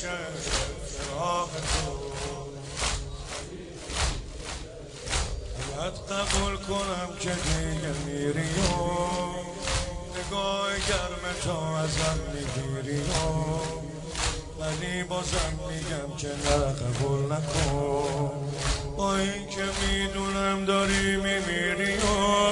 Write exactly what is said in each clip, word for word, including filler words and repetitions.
خوشه فراق تو. باید قبول کنم که دیگه میری و نگاه گرم تا ازم میگیری و ولی بازم میگم که نه قبول نکن. با این که میدونم داری میمیری و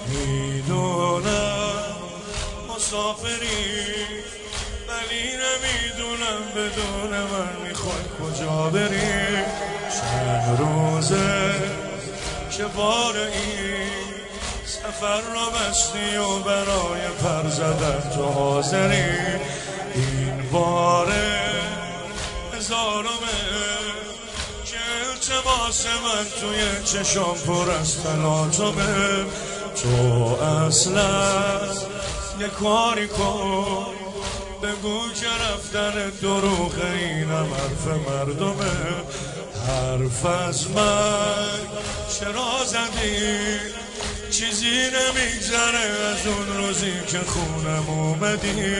میدونم مسافری، ولی نمیدونم بدون من میخوای کجا بری. چند روزه که بار این سفر را بستی و برای پر زدن تو حاضری. این باره هزارمه که التماس من توی چشم پر از تلاطمه. تو اصلا یه کاری کن بگو که رفتن دروغه، اینم حرف مردمه. حرف از من چرا زدی؟ چیزی نمیگذره از اون روزی که خونم اومدی.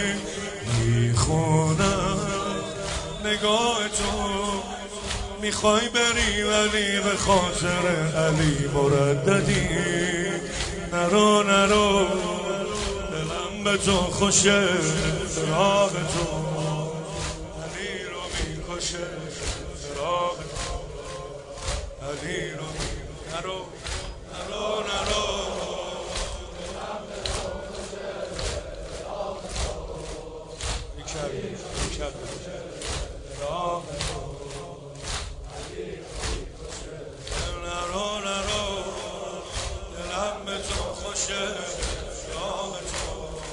میخونم نگاه تو، میخوای بری ولی به خاطر علی مرددی. نرو نرو دلم به تو خوشه فراق تو. علی رو میکشه فراق تو. علی رو نرو نرو نرو دلم به تو خوشه فراق تو. بیکر بیکر فراق تو. علی رو میکشه نرو نرو دلم به تو خوشه فراق تو.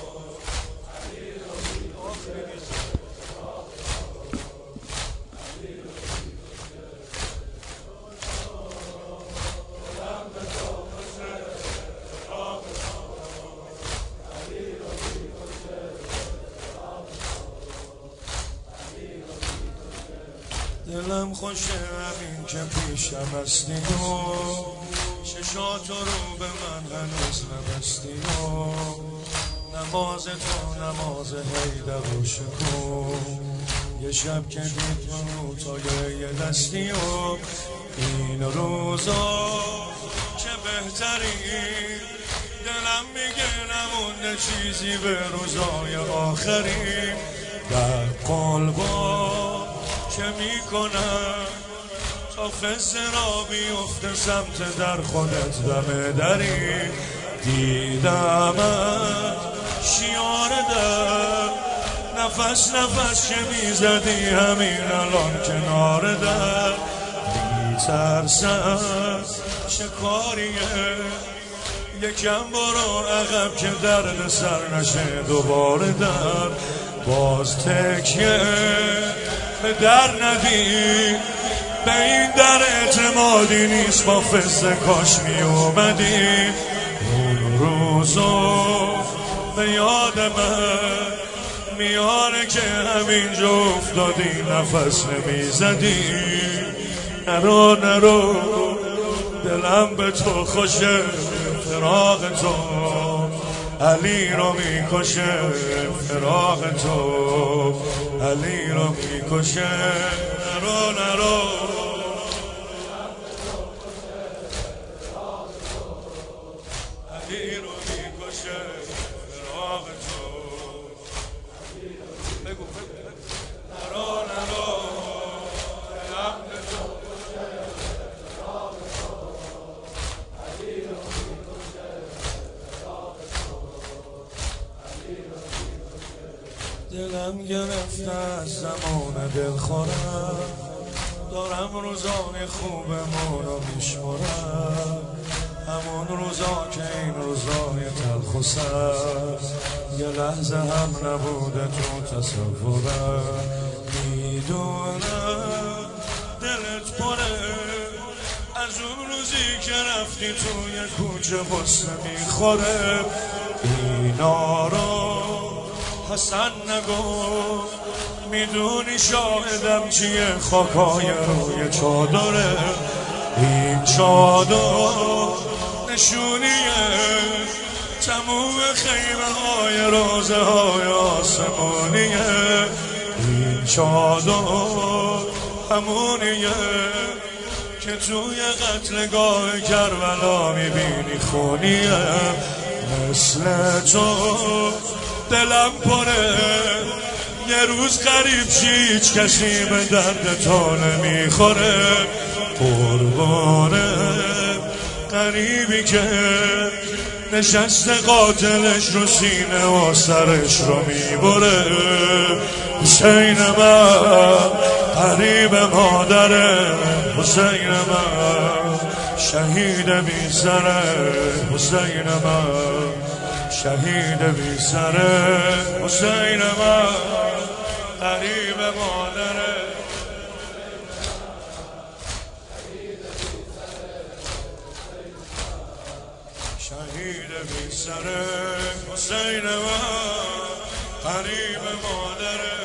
دلم خوشه همین که پیشم هستی و چشاتو رو به من هنوز نبستی و نماز تو نماز حیدر و شکن. یه شب که دید رو تا یه دستی و این روزا که بهتری. دلم میگه نمونده چیزی به روزای آخری. در قلبا که میکنم تا خزه را بیفته سمت در خودت دم دری. دیدمت شیار در نفس نفس که میزدی همین الان کنار در. میترسم شکاریه یکم برو عقب که درد سر نشه دوباره در. باز تکیه به در ندی، به این در اعتمادی نیست با فزه کاش می اومدی. اون روزو به یاد من میاره که همینجا افتادی نفس نمیزدی. نرو نرو دلم به تو خوشه فراق تو. علی رو میکشه فراق تو. علی رو میکشه نرو نرو علی رو میکشه فراق تو. بگو بگو نرو نرو دلم به تو خوشه فراق تو. علی رو میکشه فراق تو. علی رو میکشه. دلم گرفته از زمان دلخورم، دارم روزای خوبمون رو میشمارم. همون روزا که این روزای تلخ و سرد یه لحظه هم نبوده تو تصورم. میدونم دلت پره از اون روزی که رفتی توی کوچه غصه میخوره. اینا رو حسن نگفت، میدونی شاهدم چیه خاکای روی چادره. این چادر نشونیه تموم خیمه های روزه های آسمانیه. این چادر همونیه که توی قتلگاه کربلا میبینی خونیه. مثل تو دلم پره یه روز غریب شی، هیچ کسی به درد تو نمیخوره. قربانه غریبی که نشسته قاتلش رو سینه و سرش رو میبره. حسین من غریب مادره، حسین من شهید بی سره، حسین من شهید بی سره، حسین من غریب مادره. شهید بی سره، حسین من غریب مادره.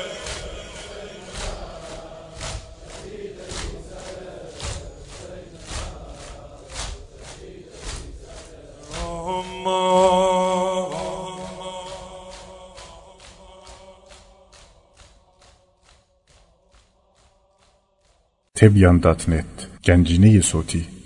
تبیان دات نت گنجینه صوتی